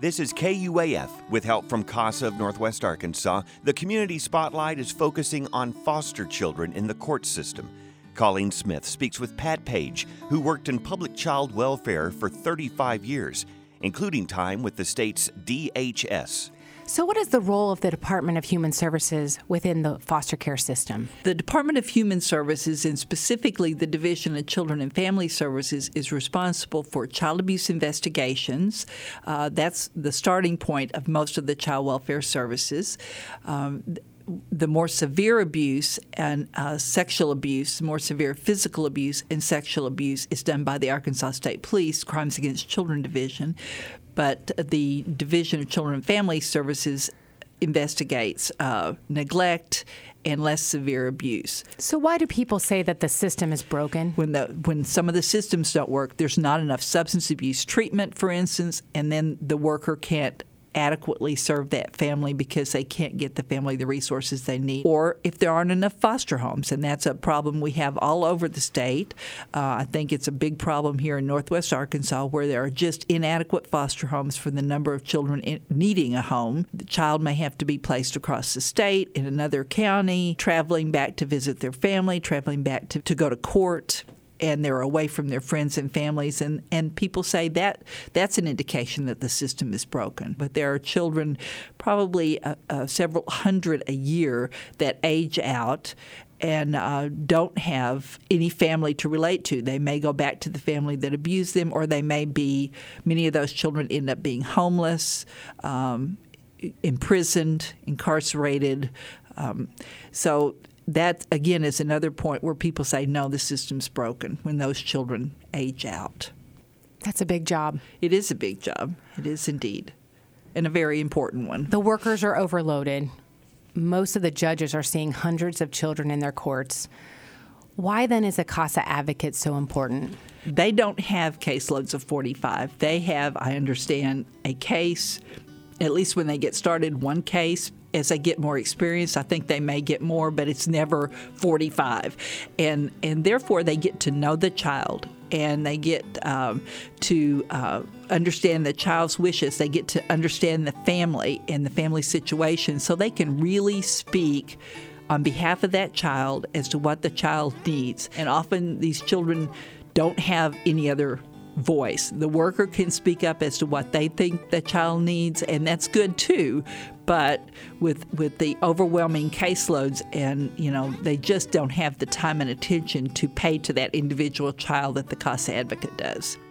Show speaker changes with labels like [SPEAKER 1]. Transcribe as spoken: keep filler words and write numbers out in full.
[SPEAKER 1] This is K U A F. With help from CASA of Northwest Arkansas, the Community Spotlight is focusing on foster children in the court system. Colleen Smith speaks with Pat Page, who worked in public child welfare for thirty-five years, including time with the state's D H S.
[SPEAKER 2] So what is the role of the Department of Human Services within the foster care system?
[SPEAKER 3] The Department of Human Services, and specifically the Division of Children and Family Services, is responsible for child abuse investigations. Uh, that's the starting point of most of the child welfare services. Um, the more severe abuse and uh, sexual abuse, more severe physical abuse and sexual abuse is done by the Arkansas State Police Crimes Against Children Division. But the Division of Children and Family Services investigates uh, neglect and less severe abuse.
[SPEAKER 2] So why do people say that the system is broken?
[SPEAKER 3] When the when some of the systems don't work, there's not enough substance abuse treatment, for instance, and then the worker can't adequately serve that family because they can't get the family the resources they need, or if there aren't enough foster homes, and that's a problem we have all over the state. Uh, I think it's a big problem here in Northwest Arkansas where there are just inadequate foster homes for the number of children in, needing a home. The child may have to be placed across the state in another county, traveling back to visit their family, traveling back to, to go to court, and they're away from their friends and families, and, and people say that that's an indication that the system is broken. But there are children, probably uh, uh, several hundred a year, that age out and uh, don't have any family to relate to. They may go back to the family that abused them, or they may be, many of those children end up being homeless, um, imprisoned, incarcerated. Um, so that, again, is another point where people say, no, the system's broken when those children age out.
[SPEAKER 2] That's a big job.
[SPEAKER 3] It is a big job. It is indeed, and a very important one.
[SPEAKER 2] The workers are overloaded. Most of the judges are seeing hundreds of children in their courts. Why then is a CASA advocate so important?
[SPEAKER 3] They don't have caseloads of forty-five. They have, I understand, a case, at least when they get started, one case. As they get more experience, I think they may get more, but it's never forty-five. And and therefore, they get to know the child, and they get um, to uh, understand the child's wishes. They get to understand the family and the family situation, so they can really speak on behalf of that child as to what the child needs. And often these children don't have any other voice. The worker can speak up as to what they think the child needs, and that's good too. But with with the overwhelming caseloads, and you know, they just don't have the time and attention to pay to that individual child that the CASA advocate does.